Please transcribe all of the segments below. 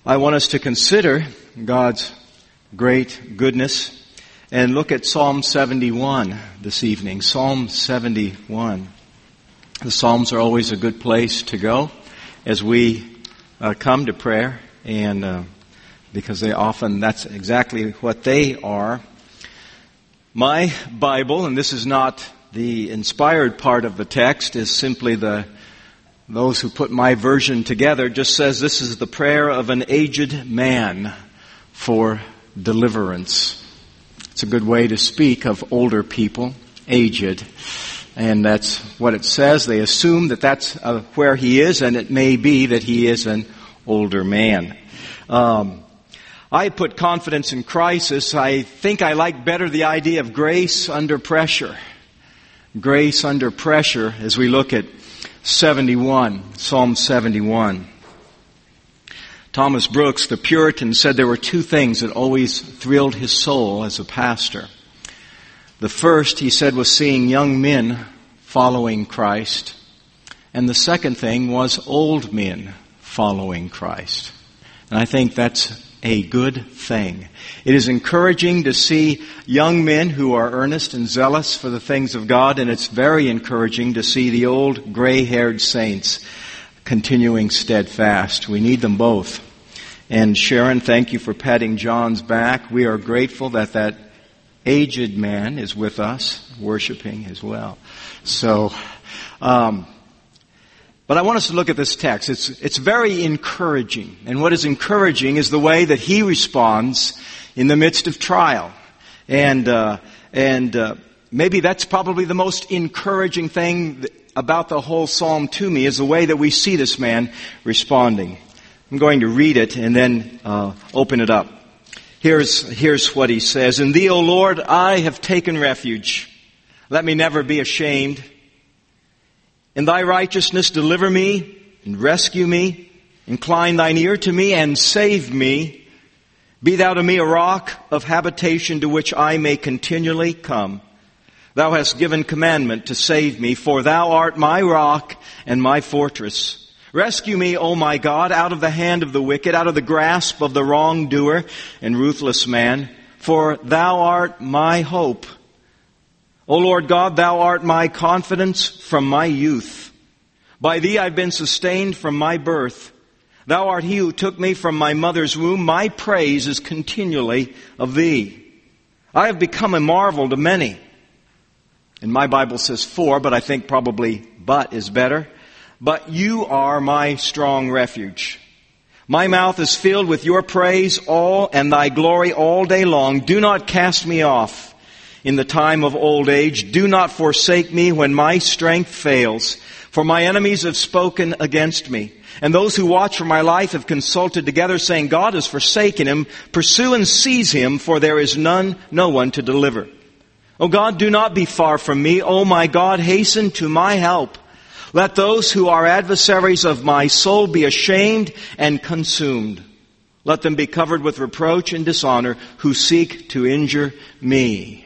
I want us to consider God's great goodness and look at Psalm 71 this evening. Psalm 71. The Psalms are always a good place to go as we come to prayer, and because that's exactly what they are. My Bible, and this is not the inspired part of the text, is simply those who put my version together, just says this is the prayer of an aged man for deliverance. It's a good way to speak of older people, aged. And that's what it says. They assume that that's where he is, and it may be that he is an older man. I put confidence in crisis. I think I like better the idea of grace under pressure. Grace under pressure as we look at Psalm 71. Thomas Brooks, the Puritan, said there were two things that always thrilled his soul as a pastor. The first, he said, was seeing young men following Christ. And the second thing was old men following Christ. And I think that's a good thing. It is encouraging to see young men who are earnest and zealous for the things of God, and it's very encouraging to see the old gray-haired saints continuing steadfast. We need them both. And Sharon, thank you for patting John's back. We are grateful that aged man is with us, worshiping as well. So, but I want us to look at this text. It's very encouraging. And what is encouraging is the way that he responds in the midst of trial. And maybe that's probably the most encouraging thing about the whole psalm to me, is the way that we see this man responding. I'm going to read it and then open it up. Here's what he says. In thee, O Lord, I have taken refuge. Let me never be ashamed. In thy righteousness deliver me and rescue me. Incline thine ear to me and save me. Be thou to me a rock of habitation to which I may continually come. Thou hast given commandment to save me, for thou art my rock and my fortress. Rescue me, O my God, out of the hand of the wicked, out of the grasp of the wrongdoer and ruthless man, for thou art my hope. O Lord God, thou art my confidence from my youth. By thee I've been sustained from my birth. Thou art he who took me from my mother's womb. My praise is continually of thee. I have become a marvel to many. And my Bible says for, but I think probably but is better. But you are my strong refuge. My mouth is filled with your praise and thy glory all day long. Do not cast me off in the time of old age. Do not forsake me when my strength fails. For my enemies have spoken against me. And those who watch for my life have consulted together, saying, God has forsaken him. Pursue and seize him, for there is no one to deliver. O God, do not be far from me. O my God, hasten to my help. Let those who are adversaries of my soul be ashamed and consumed. Let them be covered with reproach and dishonor who seek to injure me.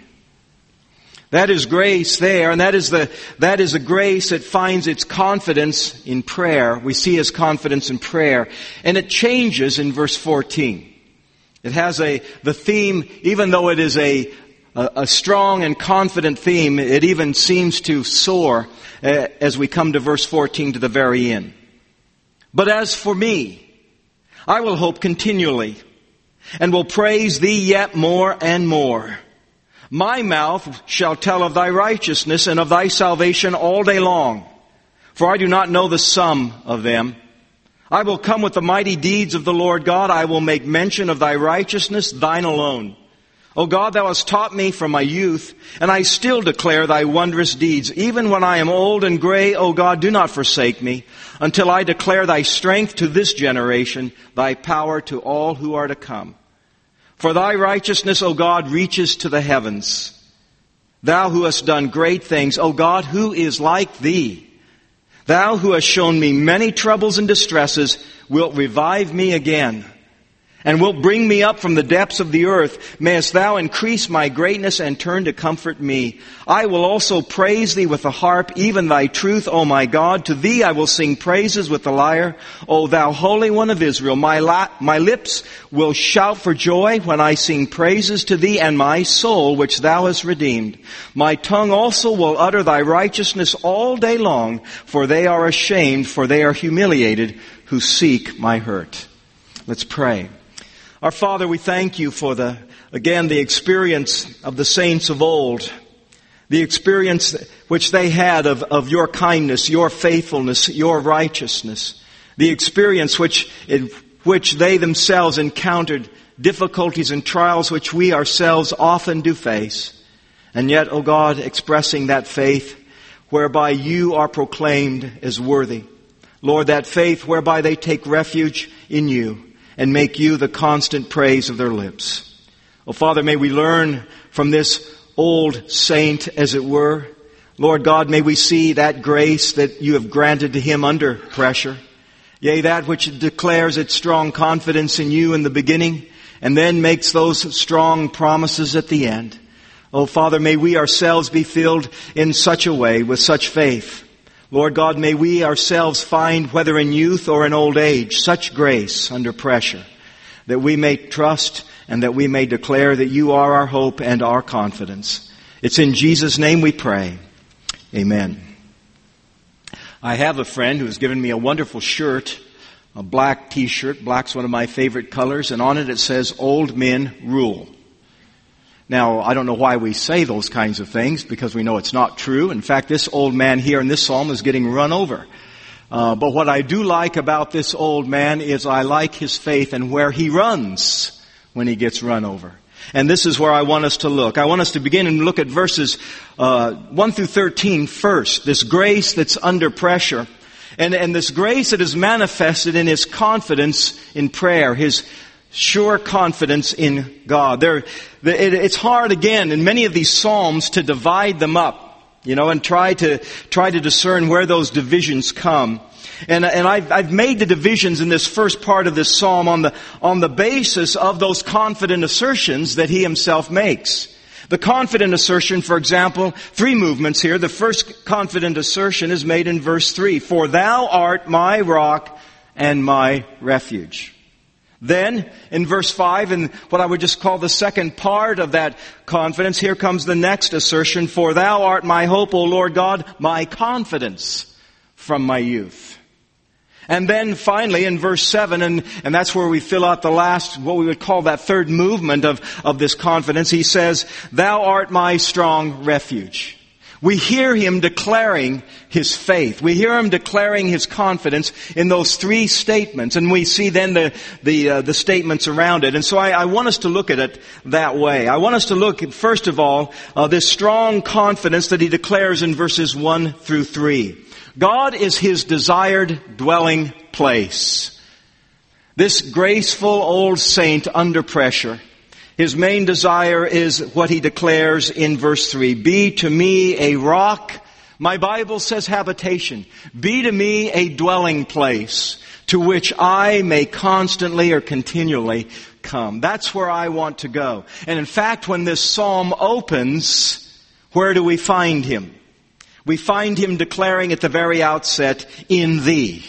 That is grace there, and that is a grace that finds its confidence in prayer. We see his confidence in prayer, and it changes in verse 14. It has the theme, even though it is a strong and confident theme, it even seems to soar as we come to verse 14 to the very end. But as for me, I will hope continually, and will praise thee yet more and more. My mouth shall tell of thy righteousness and of thy salvation all day long, for I do not know the sum of them. I will come with the mighty deeds of the Lord God. I will make mention of thy righteousness, thine alone. O God, thou hast taught me from my youth, and I still declare thy wondrous deeds. Even when I am old and gray, O God, do not forsake me, until I declare thy strength to this generation, thy power to all who are to come. For thy righteousness, O God, reaches to the heavens. Thou who hast done great things, O God, who is like thee? Thou who hast shown me many troubles and distresses, wilt revive me again. and wilt bring me up from the depths of the earth. Mayest thou increase my greatness and turn to comfort me. I will also praise thee with the harp, even thy truth, O my God. To thee I will sing praises with the lyre, O thou Holy One of Israel. My lips will shout for joy when I sing praises to thee, and my soul which thou hast redeemed. My tongue also will utter thy righteousness all day long, for they are ashamed, for they are humiliated who seek my hurt. Let's pray. Our Father, we thank you for the experience of the saints of old, the experience which they had of your kindness, your faithfulness, your righteousness, the experience in which they themselves encountered difficulties and trials which we ourselves often do face. And yet, O God, expressing that faith whereby you are proclaimed as worthy. Lord, that faith whereby they take refuge in you and make you the constant praise of their lips. Oh, Father, may we learn from this old saint, as it were. Lord God, may we see that grace that you have granted to him under pressure. Yea, that which declares its strong confidence in you in the beginning and then makes those strong promises at the end. Oh, Father, may we ourselves be filled in such a way with such faith. Lord God, may we ourselves find, whether in youth or in old age, such grace under pressure, that we may trust and that we may declare that you are our hope and our confidence. It's in Jesus' name we pray. Amen. I have a friend who has given me a wonderful shirt, a black t-shirt. Black's one of my favorite colors, and on it says, "Old Men Rule." Now, I don't know why we say those kinds of things, because we know it's not true. In fact, this old man here in this psalm is getting run over. But what I do like about this old man is I like his faith and where he runs when he gets run over. And this is where I want us to look. I want us to begin and look at verses 1 through 13 first. This grace that's under pressure. And this grace that is manifested in his confidence in prayer, his sure confidence in God. It's hard again in many of these psalms to divide them up, and try to discern where those divisions come. And I've made the divisions in this first part of this psalm on the basis of those confident assertions that he himself makes. The confident assertion, for example, 3 movements here. The first confident assertion is made in verse 3. For thou art my rock and my refuge. Then, in verse 5, and what I would just call the second part of that confidence, here comes the next assertion. For thou art my hope, O Lord God, my confidence from my youth. And then finally in verse 7, and that's where we fill out the last, what we would call that third movement of this confidence, he says, thou art my strong refuge. We hear him declaring his faith. We hear him declaring his confidence in those 3 statements. And we see then the statements around it. And so I want us to look at it that way. I want us to look at, first of all, this strong confidence that he declares in verses 1 through 3. God is his desired dwelling place. This graceful old saint under pressure, his main desire is what he declares in verse 3. Be to me a rock. My Bible says habitation. Be to me a dwelling place to which I may constantly or continually come. That's where I want to go. And in fact, when this psalm opens, where do we find him? We find him declaring at the very outset, in thee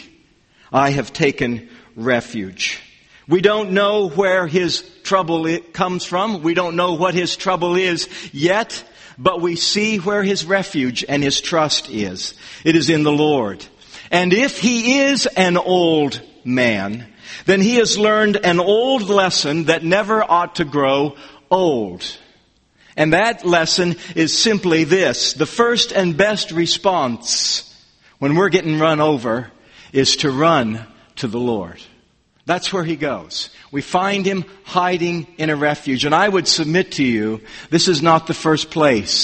I have taken refuge. We don't know where his trouble comes from. We don't know what his trouble is yet, but we see where his refuge and his trust is. It is in the Lord. And if he is an old man, then he has learned an old lesson that never ought to grow old. And that lesson is simply this. The first and best response when we're getting run over is to run to the Lord. That's where he goes. We find him hiding in a refuge. And I would submit to you, this is not the first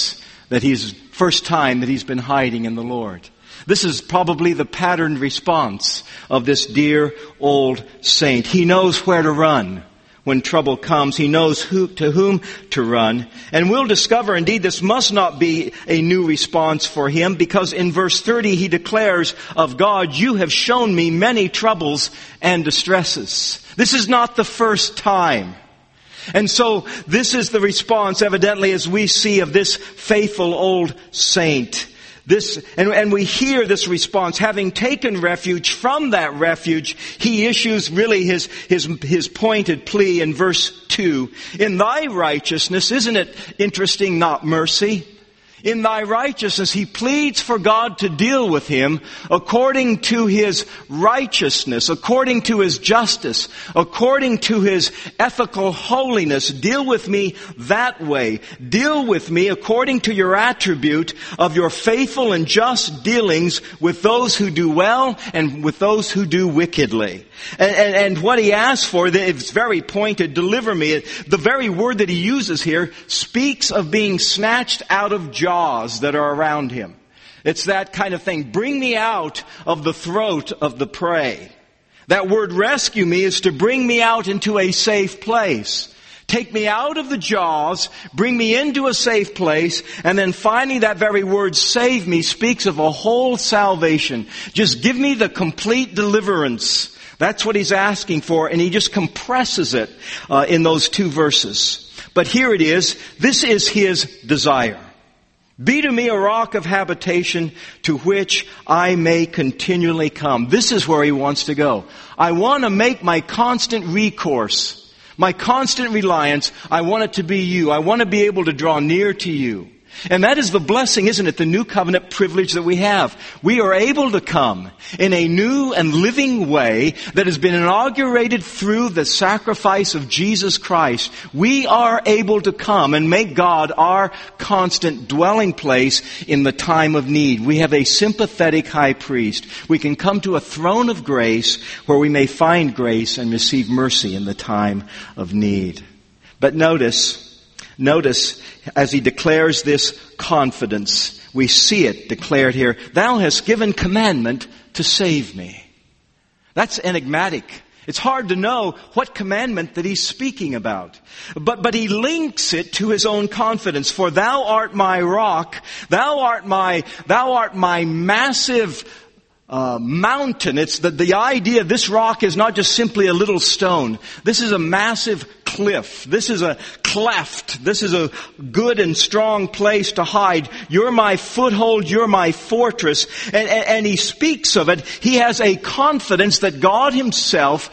time that he's been hiding in the Lord. This is probably the patterned response of this dear old saint. He knows where to run When trouble comes, he knows to whom to run. And we'll discover, indeed, this must not be a new response for him, because in verse 30 he declares of God, "You have shown me many troubles and distresses." This is not the first time. And so this is the response, evidently, as we see of this faithful old saint. And we hear this response. Having taken refuge, from that refuge, he issues really his pointed plea in verse 2. "In thy righteousness," isn't it interesting, not mercy? "In thy righteousness," he pleads for God to deal with him according to his righteousness, according to his justice, according to his ethical holiness. Deal with me that way. Deal with me according to your attribute of your faithful and just dealings with those who do well and with those who do wickedly. And what he asks for, it's very pointed, deliver me. The very word that he uses here speaks of being snatched out of jaws that are around him. It's that kind of thing. Bring me out of the throat of the prey. That word rescue me is to bring me out into a safe place. Take me out of the jaws, bring me into a safe place, and then finally that very word save me speaks of a whole salvation. Just give me the complete deliverance. That's what he's asking for, and he just compresses it in those two verses. But here it is. This is his desire. "Be to me a rock of habitation to which I may continually come." This is where he wants to go. I want to make my constant recourse, my constant reliance, I want it to be you. I want to be able to draw near to you. And that is the blessing, isn't it? The new covenant privilege that we have. We are able to come in a new and living way that has been inaugurated through the sacrifice of Jesus Christ. We are able to come and make God our constant dwelling place in the time of need. We have a sympathetic high priest. We can come to a throne of grace where we may find grace and receive mercy in the time of need. But notice as he declares this confidence, we see it declared here, "Thou hast given commandment to save me." That's enigmatic. It's hard to know what commandment that he's speaking about. But he links it to his own confidence. "For thou art my rock, thou art my massive mountain." It's the idea, this rock is not just simply a little stone. This is a massive cliff. This is a cleft. This is a good and strong place to hide. You're my foothold. You're my fortress. And he speaks of it. He has a confidence that God himself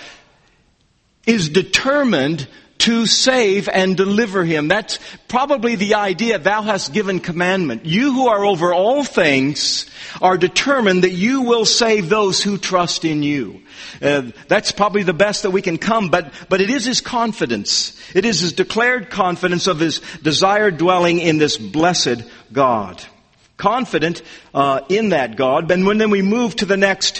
is determined to save and deliver him. That's probably the idea. Thou hast given commandment. You who are over all things are determined that you will save those who trust in you. That's probably the best that we can come, but it is his confidence. It is his declared confidence of his desired dwelling in this blessed God. Confident in that God. And when then we move to the next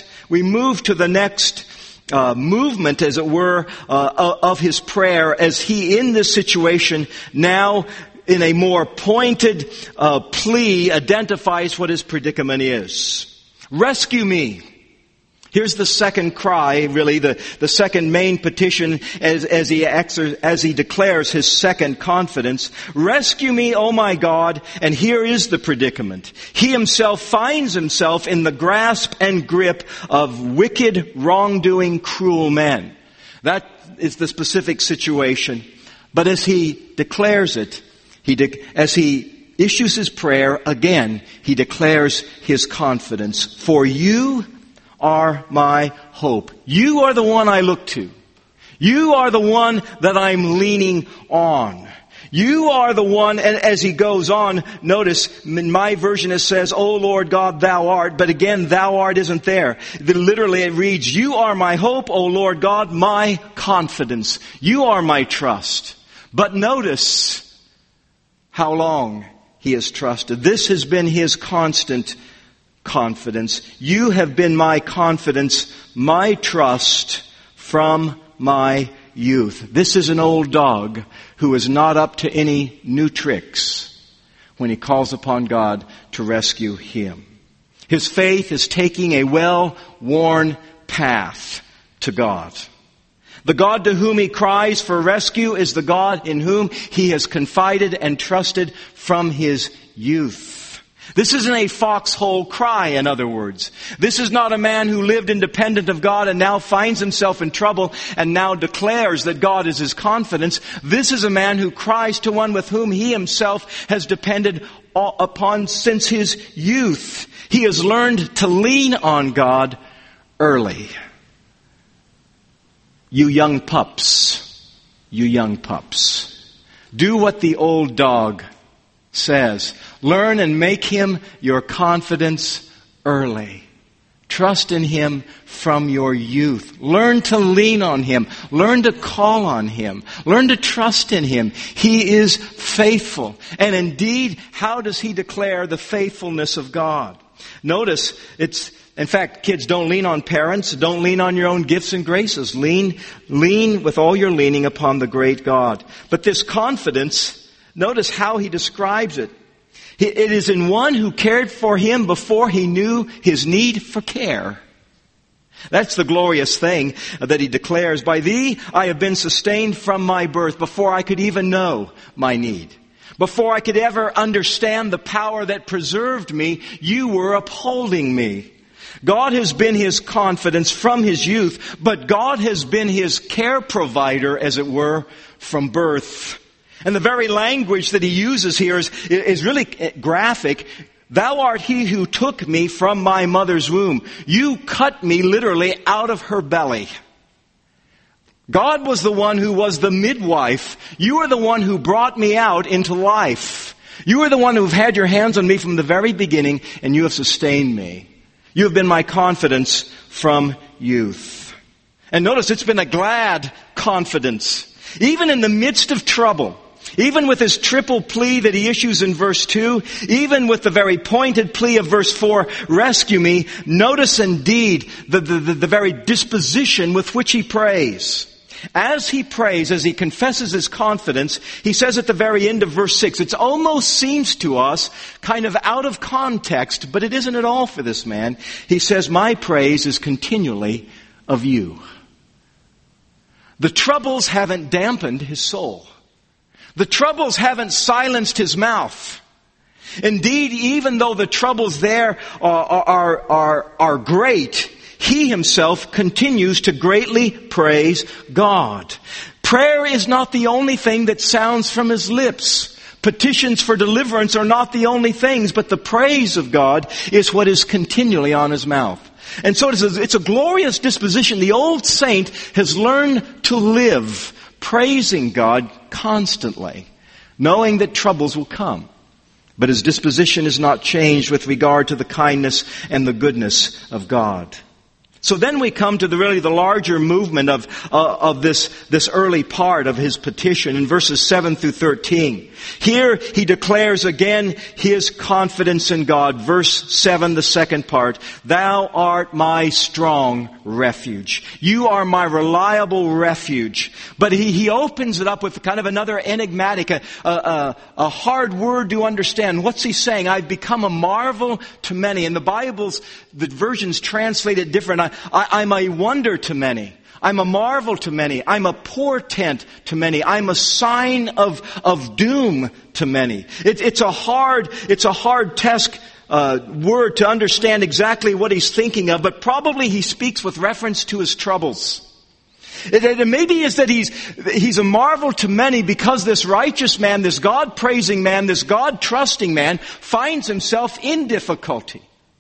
movement, as it were, of his prayer, as he in this situation now in a more pointed plea identifies what his predicament is. Rescue me. Here's the second cry, really, the second main petition as he declares his second confidence. Rescue me, O my God, and here is the predicament. He himself finds himself in the grasp and grip of wicked, wrongdoing, cruel men. That is the specific situation. But as he declares it, as he issues his prayer, again, he declares his confidence. "For you are my hope." You are the one I look to. You are the one that I'm leaning on. You are the one, and as he goes on, notice, in my version it says, "O Lord God, thou art," but again, thou art isn't there. Literally it reads, "You are my hope, O Lord God, my confidence." You are my trust. But notice how long he has trusted. This has been his constant confidence. "You have been my confidence, my trust from my youth." This is an old dog who is not up to any new tricks when he calls upon God to rescue him. His faith is taking a well-worn path to God. The God to whom he cries for rescue is the God in whom he has confided and trusted from his youth. This isn't a foxhole cry, in other words. This is not a man who lived independent of God and now finds himself in trouble and now declares that God is his confidence. This is a man who cries to one with whom he himself has depended upon since his youth. He has learned to lean on God early. You young pups, do what the old dog says. Learn and make him your confidence early. Trust in him from your youth. Learn to lean on him. Learn to call on him. Learn to trust in him. He is faithful. And indeed, how does he declare the faithfulness of God? Notice, in fact, kids, don't lean on parents. Don't lean on your own gifts and graces. Lean with all your leaning upon the great God. But this confidence, notice how he describes it. It is in one who cared for him before he knew his need for care. That's the glorious thing that he declares. By thee I have been sustained from my birth, before I could even know my need. Before I could ever understand the power that preserved me, you were upholding me. God has been his confidence from his youth, but God has been his care provider, as it were, from birth. And the very language that he uses here is really graphic. Thou art he who took me from my mother's womb. You cut me literally out of her belly. God was the one who was the midwife. You are the one who brought me out into life. You are the one who've had your hands on me from the very beginning, and you have sustained me. You have been my confidence from youth. And notice, it's been a glad confidence. Even in the midst of trouble, even with his triple plea that he issues in verse 2, even with the very pointed plea of verse 4, rescue me, notice indeed the very disposition with which he prays. As he prays, as he confesses his confidence, he says at the very end of verse 6, it almost seems to us kind of out of context, but it isn't at all for this man. He says, my praise is continually of you. The troubles haven't dampened his soul. The troubles haven't silenced his mouth. Indeed, even though the troubles there are great, he himself continues to greatly praise God. Prayer is not the only thing that sounds from his lips. Petitions for deliverance are not the only things, but the praise of God is what is continually on his mouth. And so it's a glorious disposition. The old saint has learned to live praising God constantly, knowing that troubles will come. But his disposition is not changed with regard to the kindness and the goodness of God. So then we come to the larger movement of this early part of his petition in verses 7 through 13. Here he declares again his confidence in God. Verse 7, the second part. Thou art my strong refuge. You are my reliable refuge. But he opens it up with kind of another enigmatic, a hard word to understand. What's he saying? I've become a marvel to many. In the versions translate it different. I'm a wonder to many. I'm a marvel to many. I'm a portent to many. I'm a sign of doom to many. It's a hard task word to understand exactly what he's thinking of, but probably he speaks with reference to his troubles. It maybe is that he's a marvel to many because this righteous man, this God-praising man, this God-trusting man finds himself in difficulty.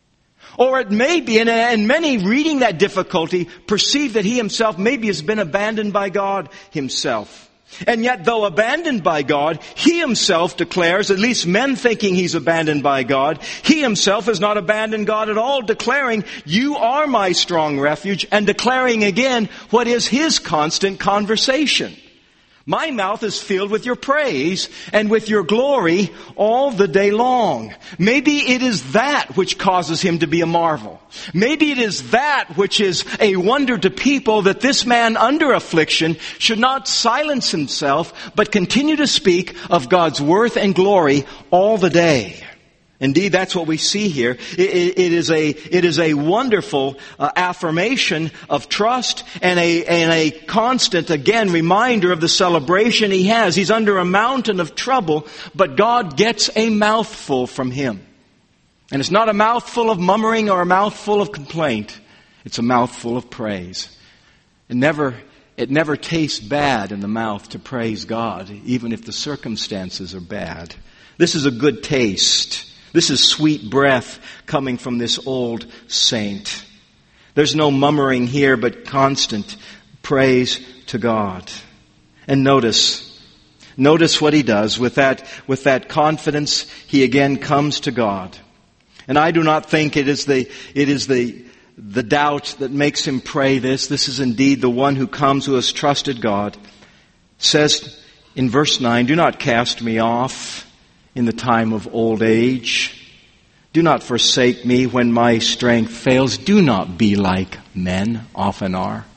Or it may be, and many reading that difficulty perceive that he himself maybe has been abandoned by God himself. And yet, though abandoned by God, he himself declares, at least men thinking he's abandoned by God, he himself has not abandoned God at all, declaring, you are my strong refuge, and declaring again what is his constant conversation. My mouth is filled with your praise and with your glory all the day long. Maybe it is that which causes him to be a marvel. Maybe it is that which is a wonder to people, that this man under affliction should not silence himself, but continue to speak of God's worth and glory all the day. Indeed, that's what we see here. It is a wonderful affirmation of trust and a constant, again, reminder of the celebration he has. He's under a mountain of trouble, but God gets a mouthful from him. And it's not a mouthful of murmuring or a mouthful of complaint. It's a mouthful of praise. It never tastes bad in the mouth to praise God, even if the circumstances are bad. This is a good taste. This is sweet breath coming from this old saint. There's no murmuring here, but constant praise to God. And notice what he does. With that confidence, he again comes to God. And I do not think it is the doubt that makes him pray this. This is indeed the one who comes, who has trusted God. Says in verse 9, "Do not cast me off in the time of old age. Do not forsake me when my strength fails." Do not be like men often are.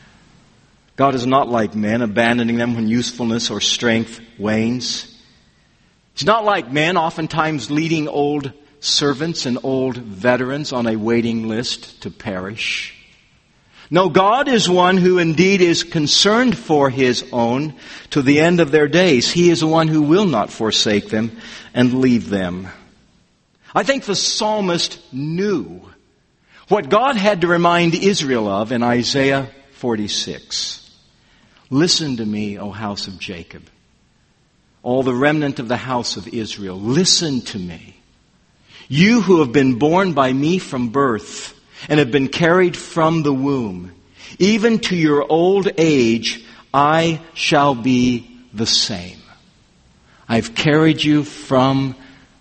God is not like men, abandoning them when usefulness or strength wanes. He's not like men, oftentimes leading old servants and old veterans on a waiting list to perish. No, God is one who indeed is concerned for his own to the end of their days. He is the one who will not forsake them and leave them. I think the psalmist knew what God had to remind Israel of in Isaiah 46. "Listen to me, O house of Jacob, all the remnant of the house of Israel. Listen to me. You who have been born by me from birth, and have been carried from the womb. Even to your old age, I shall be the same." I've carried you from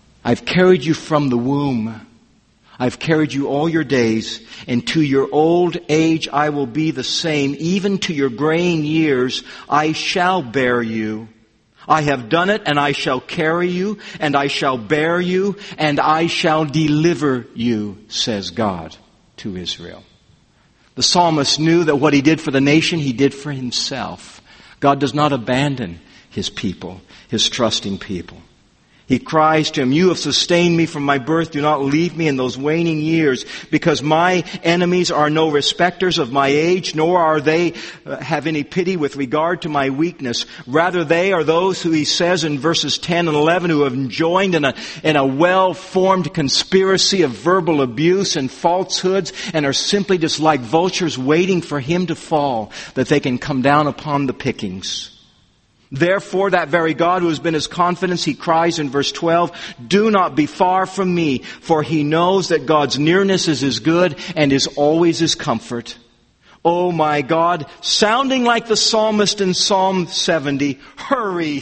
the womb. I've carried you all your days, and to your old age I will be the same. Even to your graying years, I shall bear you. I have done it, and I shall carry you, and I shall bear you, and I shall deliver you, says God to Israel. The psalmist knew that what he did for the nation, he did for himself. God does not abandon his people, his trusting people. He cries to him, "You have sustained me from my birth. Do not leave me in those waning years, because my enemies are no respecters of my age, nor are they have any pity with regard to my weakness. Rather, they are those who," he says in verses 10 and 11, "who have joined in a well-formed conspiracy of verbal abuse and falsehoods, and are simply just like vultures waiting for him to fall, that they can come down upon the pickings. Therefore, that very God who has been his confidence," he cries in verse 12, "do not be far from me, for he knows that God's nearness is his good and is always his comfort. Oh my God," sounding like the psalmist in Psalm 70, hurry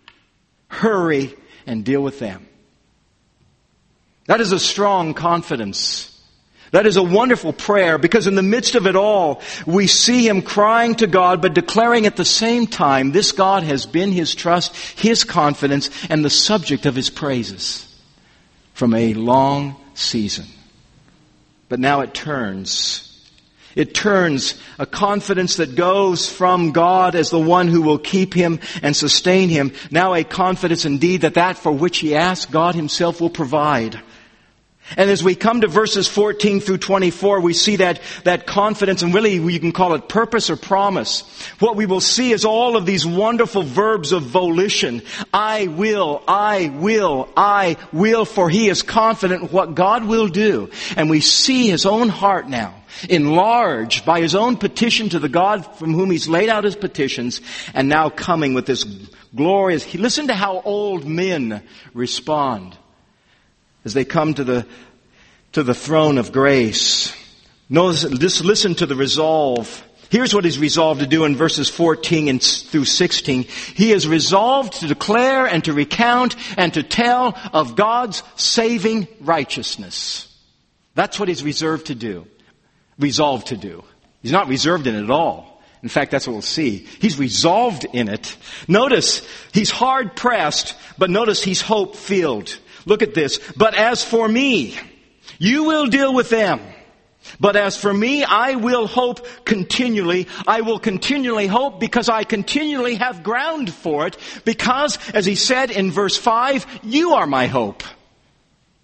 and deal with them." That is a strong confidence. That is a wonderful prayer, because in the midst of it all, we see him crying to God, but declaring at the same time, this God has been his trust, his confidence, and the subject of his praises from a long season. But now it turns. It turns, a confidence that goes from God as the one who will keep him and sustain him. Now a confidence indeed that for which he asks, God himself will provide. And as we come to verses 14 through 24, we see that confidence, and really you can call it purpose or promise. What we will see is all of these wonderful verbs of volition. I will, for he is confident what God will do. And we see his own heart now, enlarged by his own petition to the God from whom he's laid out his petitions, and now coming with this glorious, listen to how old men respond as they come to the throne of grace. Notice, just listen to the resolve. Here's what he's resolved to do in verses 14 through 16. He is resolved to declare and to recount and to tell of God's saving righteousness. That's what he's resolved to do. He's not reserved in it at all. In fact, that's what we'll see. He's resolved in it. Notice, he's hard pressed, but notice he's hope filled. Look at this. "But as for me, you will deal with them. But as for me, I will hope continually. I will continually hope because I continually have ground for it. Because, as he said in verse 5, you are my hope."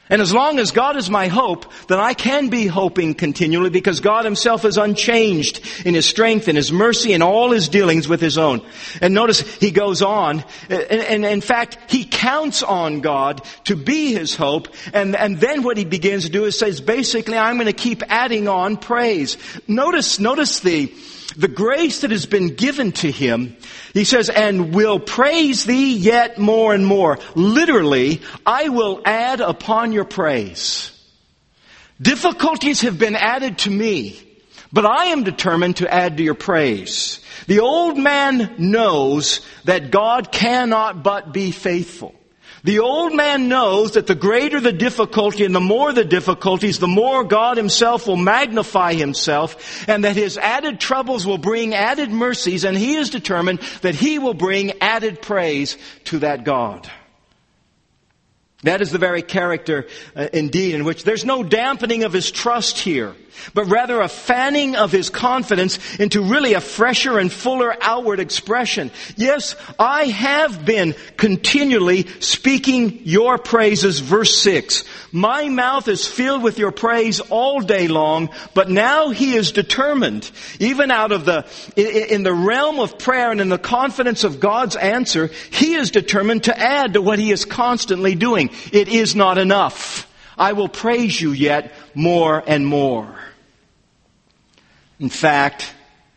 And as long as God is my hope, then I can be hoping continually because God Himself is unchanged in His strength and His mercy and all His dealings with His own. And notice he goes on, and in fact, he counts on God to be his hope. And then what he begins to do is says, basically, I'm going to keep adding on praise. Notice the grace that has been given to him. He says, and will praise thee yet more and more. Literally, I will add upon your praise. Difficulties have been added to me, but I am determined to add to your praise. The old man knows that God cannot but be faithful. The old man knows that the greater the difficulty and the more the difficulties, the more God Himself will magnify Himself, and that His added troubles will bring added mercies, and he is determined that he will bring added praise to that God. That is the very character, indeed, in which there's no dampening of his trust here, but rather a fanning of his confidence into really a fresher and fuller outward expression. Yes, I have been continually speaking your praises, verse 6. My mouth is filled with your praise all day long, but now he is determined, even in the realm of prayer and in the confidence of God's answer, he is determined to add to what he is constantly doing. It is not enough. I will praise you yet more and more. In fact,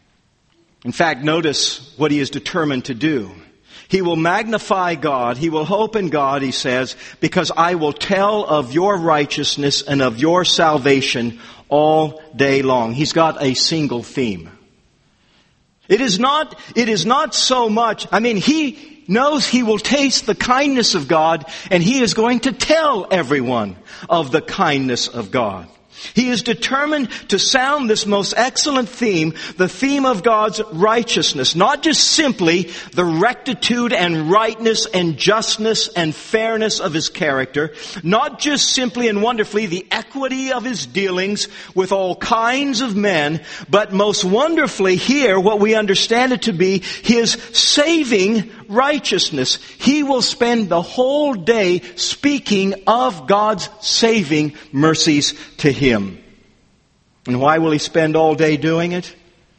notice what he is determined to do. He will magnify God. He will hope in God, he says, because I will tell of your righteousness and of your salvation all day long. He's got a single theme. It is not so much, he knows he will taste the kindness of God, and he is going to tell everyone of the kindness of God. He is determined to sound this most excellent theme, the theme of God's righteousness. Not just simply the rectitude and rightness and justness and fairness of His character. Not just simply and wonderfully the equity of His dealings with all kinds of men. But most wonderfully here, what we understand it to be, His saving righteousness. He will spend the whole day speaking of God's saving mercies to him. And why will he spend all day doing it?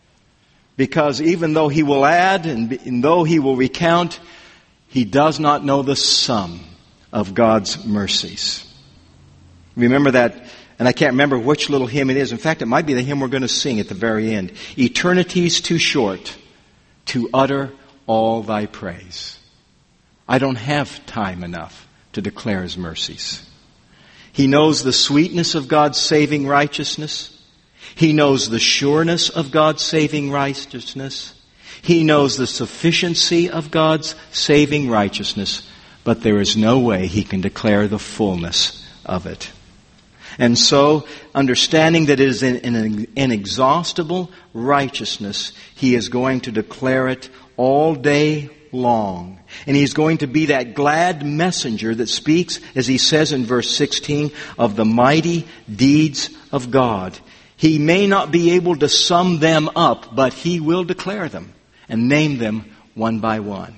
Because even though he will add and though he will recount, he does not know the sum of God's mercies. Remember that, and I can't remember which little hymn it is. In fact, it might be the hymn we're going to sing at the very end. Eternity's too short to utter all thy praise. I don't have time enough to declare his mercies. He knows the sweetness of God's saving righteousness. He knows the sureness of God's saving righteousness. He knows the sufficiency of God's saving righteousness. But there is no way he can declare the fullness of it. And so, understanding that it is an inexhaustible righteousness, he is going to declare it all day long. And he's going to be that glad messenger that speaks, as he says in verse 16, of the mighty deeds of God. He may not be able to sum them up, but he will declare them and name them one by one.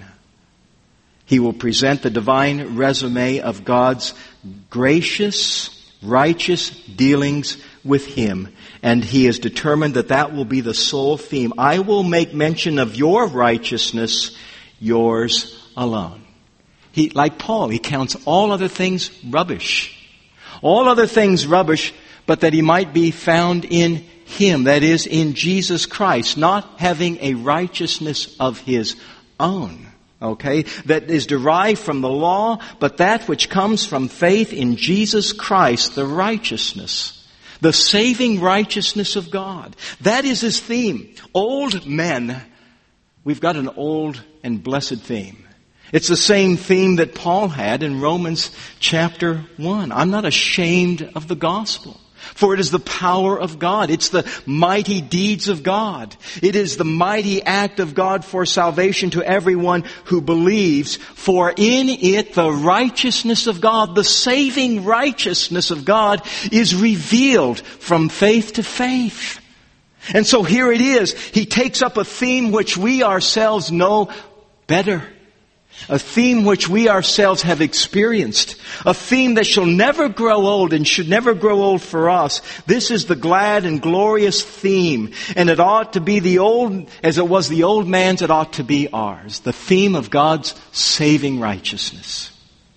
He will present the divine resume of God's gracious, righteous dealings with him. And he is determined that that will be the sole theme. I will make mention of your righteousness, yours alone. Like Paul, he counts all other things rubbish. All other things rubbish, but that he might be found in him, that is, in Jesus Christ, not having a righteousness of his own, okay, that is derived from the law, but that which comes from faith in Jesus Christ, the righteousness, the saving righteousness of God. That is his theme. Old men, we've got an old and blessed theme. It's the same theme that Paul had in Romans chapter 1. I'm not ashamed of the gospel, for it is the power of God. It's the mighty deeds of God. It is the mighty act of God for salvation to everyone who believes. For in it the righteousness of God, the saving righteousness of God, is revealed from faith to faith. And so here it is. He takes up a theme which we ourselves know better. A theme which we ourselves have experienced. A theme that shall never grow old and should never grow old for us. This is the glad and glorious theme. And it ought to be the old, as it was the old man's, it ought to be ours. The theme of God's saving righteousness.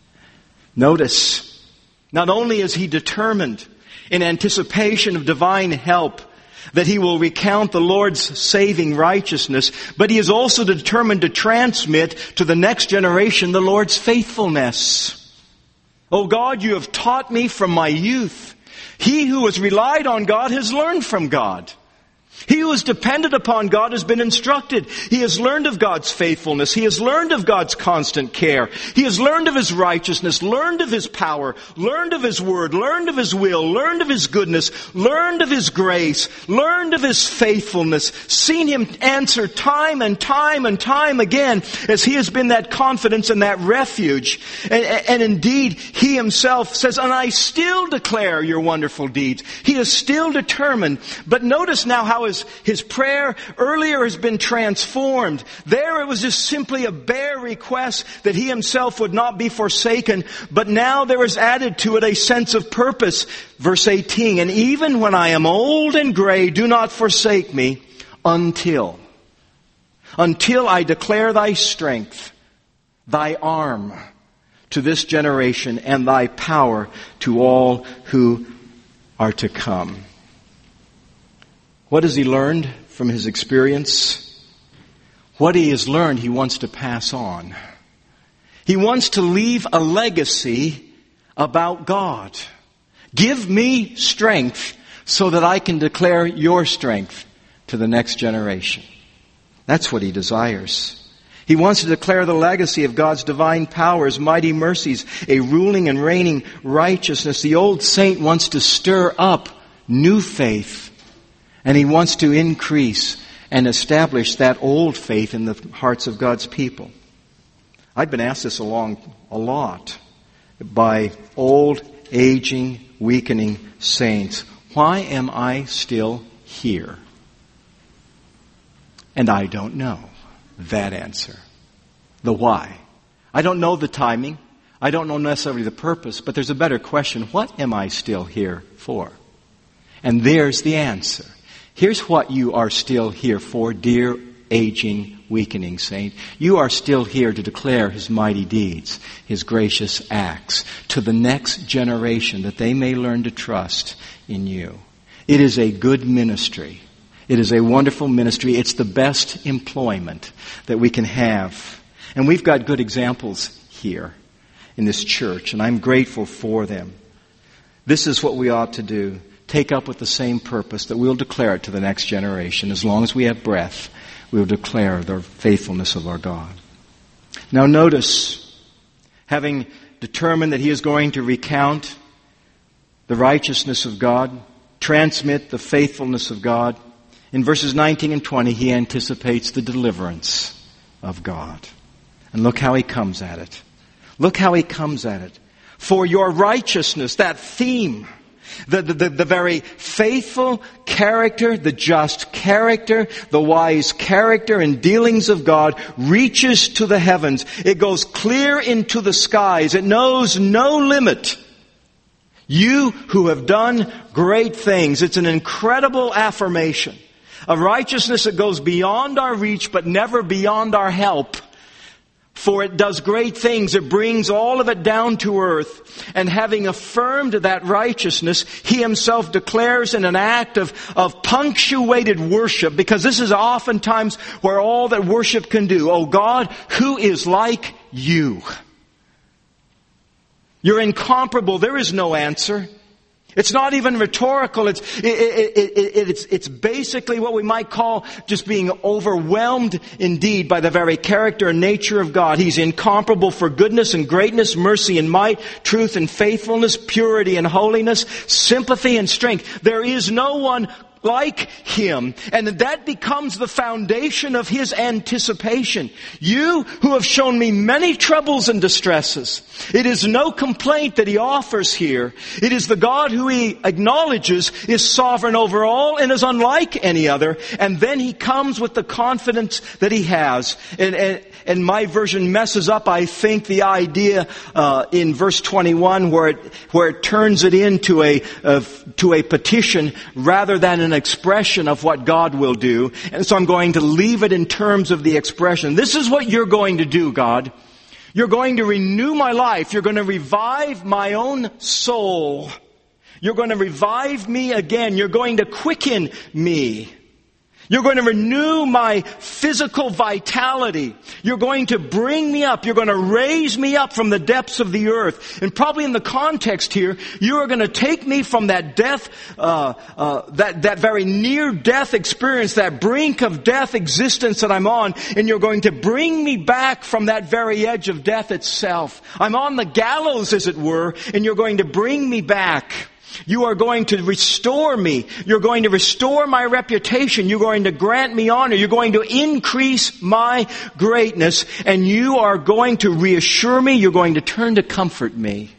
Notice, not only is he determined in anticipation of divine help that he will recount the Lord's saving righteousness, but he is also determined to transmit to the next generation the Lord's faithfulness. O God, you have taught me from my youth. He who has relied on God has learned from God. He who has depended upon God has been instructed. He has learned of God's faithfulness. He has learned of God's constant care. He has learned of His righteousness, learned of His power, learned of His word, learned of His will, learned of His goodness, learned of His grace, learned of His faithfulness, seen Him answer time and time and time again as He has been that confidence and that refuge. And indeed, He Himself says, and I still declare your wonderful deeds. He is still determined. But notice now how his prayer earlier has been transformed. There it was just simply a bare request that he himself would not be forsaken. But now there is added to it a sense of purpose. Verse 18, and even when I am old and gray, do not forsake me until I declare thy strength, thy arm to this generation, and thy power to all who are to come. What has he learned from his experience? What he has learned, he wants to pass on. He wants to leave a legacy about God. Give me strength so that I can declare your strength to the next generation. That's what he desires. He wants to declare the legacy of God's divine powers, mighty mercies, a ruling and reigning righteousness. The old saint wants to stir up new faith. And he wants to increase and establish that old faith in the hearts of God's people. I've been asked this a lot by old, aging, weakening saints. Why am I still here? And I don't know that answer. The why. I don't know the timing. I don't know necessarily the purpose. But there's a better question. What am I still here for? And there's the answer. Here's what you are still here for, dear aging, weakening saint. You are still here to declare His mighty deeds, His gracious acts, to the next generation that they may learn to trust in you. It is a good ministry. It is a wonderful ministry. It's the best employment that we can have. And we've got good examples here in this church, and I'm grateful for them. This is what we ought to do. Take up with the same purpose that we'll declare it to the next generation. As long as we have breath, we'll declare the faithfulness of our God. Now notice, having determined that he is going to recount the righteousness of God, transmit the faithfulness of God, in verses 19 and 20 he anticipates the deliverance of God. And look how he comes at it. Look how he comes at it. For your righteousness, that theme, the very faithful character, the just character, the wise character and dealings of God reaches to the heavens. It goes clear into the skies. It knows no limit. You who have done great things. It's an incredible affirmation. A righteousness that goes beyond our reach but never beyond our help. For it does great things. It brings all of it down to earth. And having affirmed that righteousness, he himself declares in an act of punctuated worship, because this is oftentimes where all that worship can do. Oh God, who is like you? You're incomparable. There is no answer. It's not even rhetorical. It's basically what we might call just being overwhelmed indeed by the very character and nature of God. He's incomparable for goodness and greatness, mercy and might, truth and faithfulness, purity and holiness, sympathy and strength. There is no one like him. And that becomes the foundation of his anticipation. You who have shown me many troubles and distresses. It is no complaint that he offers here. It is the God who he acknowledges is sovereign over all and is unlike any other. And then he comes with the confidence that he has. And and my version messes up, I think, the idea in verse 21 where it turns it into a petition rather than an expression of what God will do. And so I'm going to leave it in terms of the expression. This is what you're going to do, God. You're going to renew my life. You're going to revive my own soul. You're going to revive me again. You're going to quicken me. You're going to renew my physical vitality. You're going to bring me up. You're going to raise me up from the depths of the earth. And probably in the context here, you are going to take me from that death, that very near death experience, that brink of death existence that I'm on, and you're going to bring me back from that very edge of death itself. I'm on the gallows, as it were, and you're going to bring me back. You are going to restore me. You're going to restore my reputation. You're going to grant me honor. You're going to increase my greatness. And you are going to reassure me. You're going to turn to comfort me.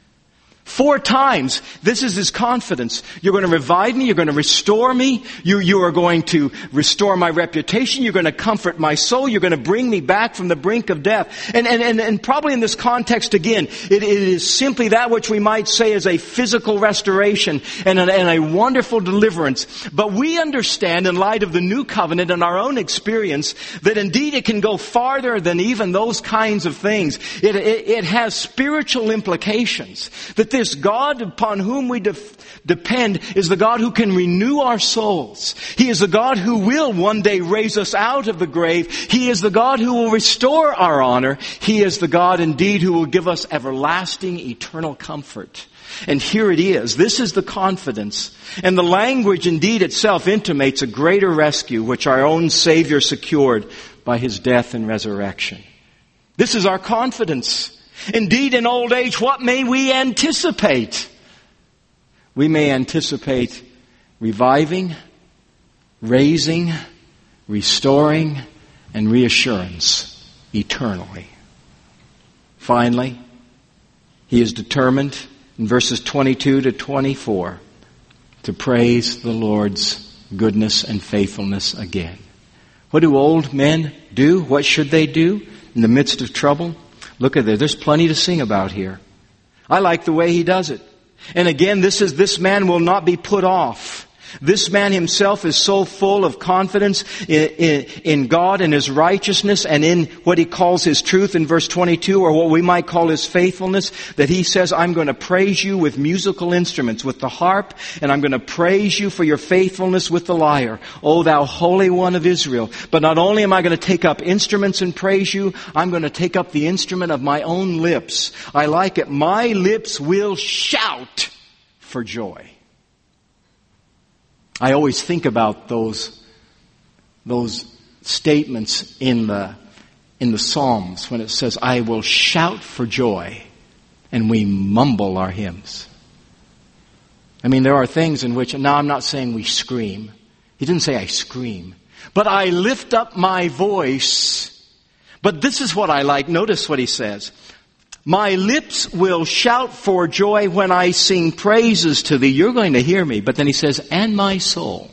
4 times, this is his confidence. You're going to revive me. You're going to restore me. You are going to restore my reputation. You're going to comfort my soul. You're going to bring me back from the brink of death. And probably in this context again, it is simply that which we might say is a physical restoration and a wonderful deliverance. But we understand in light of the new covenant and our own experience that indeed it can go farther than even those kinds of things. It has spiritual implications. That this God upon whom we depend is the God who can renew our souls. He is the God who will one day raise us out of the grave. He is the God who will restore our honor. He is the God indeed who will give us everlasting, eternal comfort. And here it is. This is the confidence. And the language indeed itself intimates a greater rescue which our own Savior secured by His death and resurrection. This is our confidence. Indeed, in old age, what may we anticipate? We may anticipate reviving, raising, restoring, and reassurance eternally. Finally, he is determined in verses 22 to 24 to praise the Lord's goodness and faithfulness again. What do old men do? What should they do in the midst of trouble? Look at that. There's plenty to sing about here. I like the way he does it. And again, this man will not be put off. This man himself is so full of confidence in God and His righteousness and in what he calls His truth in verse 22, or what we might call His faithfulness, that he says, I'm going to praise you with musical instruments, with the harp, and I'm going to praise you for your faithfulness with the lyre, O thou Holy One of Israel. But not only am I going to take up instruments and praise you, I'm going to take up the instrument of my own lips. I like it. My lips will shout for joy. I always think about those statements in the Psalms when it says, I will shout for joy, and we mumble our hymns. I mean, there are things in which, now I'm not saying we scream. He didn't say I scream. But I lift up my voice. But this is what I like. Notice what he says. My lips will shout for joy when I sing praises to thee. You're going to hear me. But then he says, and my soul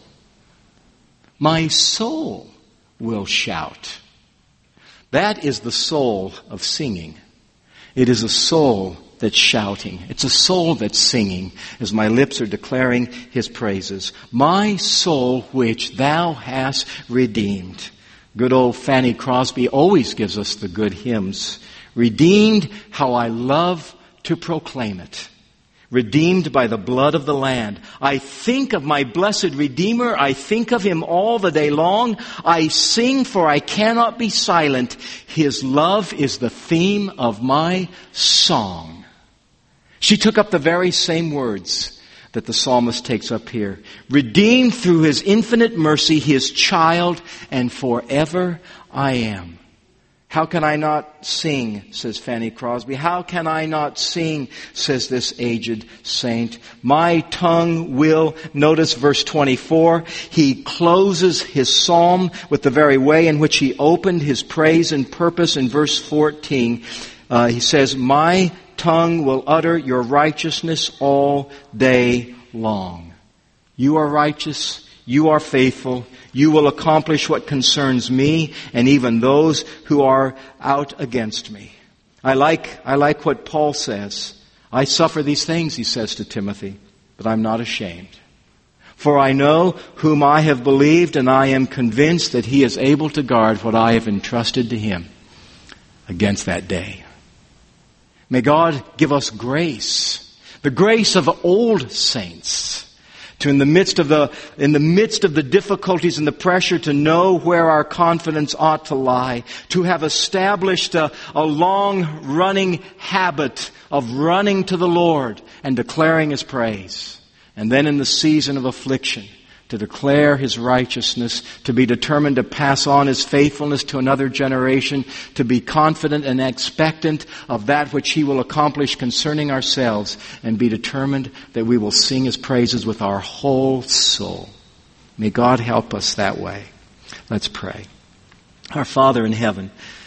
will shout. That is the soul of singing. It is a soul that's shouting. It's a soul that's singing as my lips are declaring His praises. My soul which thou hast redeemed. Good old Fanny Crosby always gives us the good hymns. Redeemed, how I love to proclaim it. Redeemed by the blood of the land. I think of my blessed Redeemer. I think of Him all the day long. I sing, for I cannot be silent. His love is the theme of my song. She took up the very same words that the psalmist takes up here. Redeemed through His infinite mercy, His child, and forever I am. How can I not sing, says Fanny Crosby. How can I not sing, says this aged saint. My tongue will, notice verse 24, he closes his psalm with the very way in which he opened his praise and purpose in verse 14. He says, my tongue will utter your righteousness all day long. You are righteous. You are faithful. You will accomplish what concerns me and even those who are out against me. I like what Paul says. I suffer these things, he says to Timothy, but I'm not ashamed. For I know whom I have believed, and I am convinced that he is able to guard what I have entrusted to him against that day. May God give us grace, the grace of old saints, to in the midst of the difficulties and the pressure, to know where our confidence ought to lie, to have established a long-running habit of running to the Lord and declaring His praise. And then in the season of affliction, to declare His righteousness, to be determined to pass on His faithfulness to another generation, to be confident and expectant of that which He will accomplish concerning ourselves, and be determined that we will sing His praises with our whole soul. May God help us that way. Let's pray. Our Father in heaven,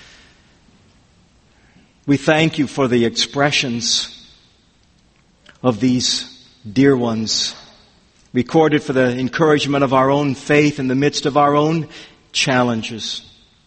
we thank You for the expressions of these dear ones, recorded for the encouragement of our own faith in the midst of our own challenges.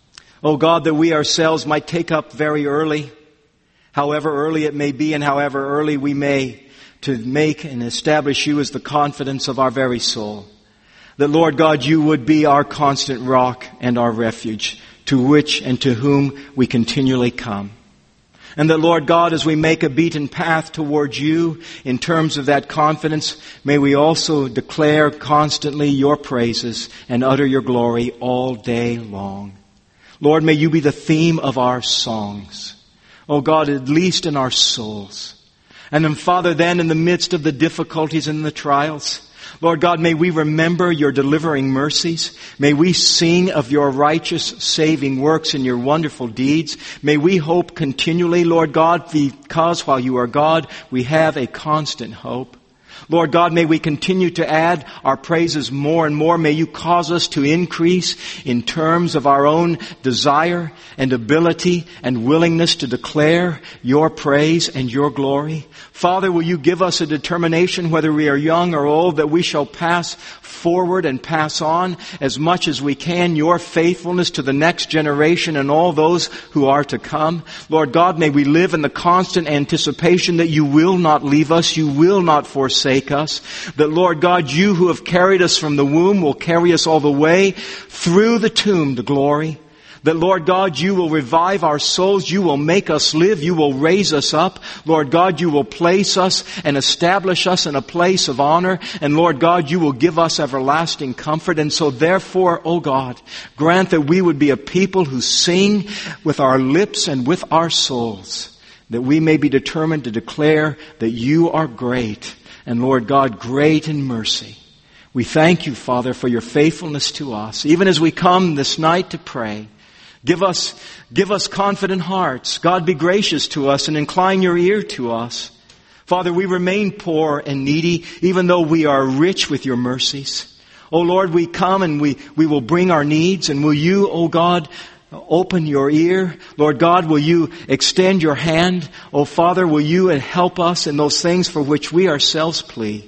Oh God, that we ourselves might take up very early, however early it may be and however early we may, to make and establish You as the confidence of our very soul. That Lord God, You would be our constant rock and our refuge, to which and to whom we continually come. And that, Lord God, as we make a beaten path towards You in terms of that confidence, may we also declare constantly Your praises and utter Your glory all day long. Lord, may You be the theme of our songs. Oh God, at least in our souls. And then, Father, then in the midst of the difficulties and the trials, Lord God, may we remember Your delivering mercies. May we sing of Your righteous saving works and Your wonderful deeds. May we hope continually, Lord God, because while You are God, we have a constant hope. Lord God, may we continue to add our praises more and more. May You cause us to increase in terms of our own desire and ability and willingness to declare Your praise and Your glory. Father, will You give us a determination, whether we are young or old, that we shall pass forward and pass on as much as we can Your faithfulness to the next generation and all those who are to come. Lord God, may we live in the constant anticipation that You will not leave us, You will not forsake us. That, Lord God, You who have carried us from the womb will carry us all the way through the tomb to glory. That, Lord God, You will revive our souls. You will make us live. You will raise us up. Lord God, You will place us and establish us in a place of honor. And Lord God, You will give us everlasting comfort. And so therefore, O God, grant that we would be a people who sing with our lips and with our souls, that we may be determined to declare that You are great. And Lord God, great in mercy. We thank You, Father, for Your faithfulness to us. Even as we come this night to pray, give us confident hearts. God, be gracious to us and incline Your ear to us. Father, we remain poor and needy, even though we are rich with Your mercies. Oh Lord, we come and we will bring our needs, and will You, oh God, open Your ear. Lord God, will You extend Your hand? Oh Father, will You help us in those things for which we ourselves plead?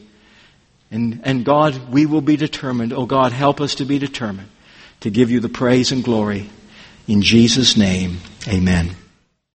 And God, we will be determined. Oh God, help us to be determined to give You the praise and glory. In Jesus' name, amen.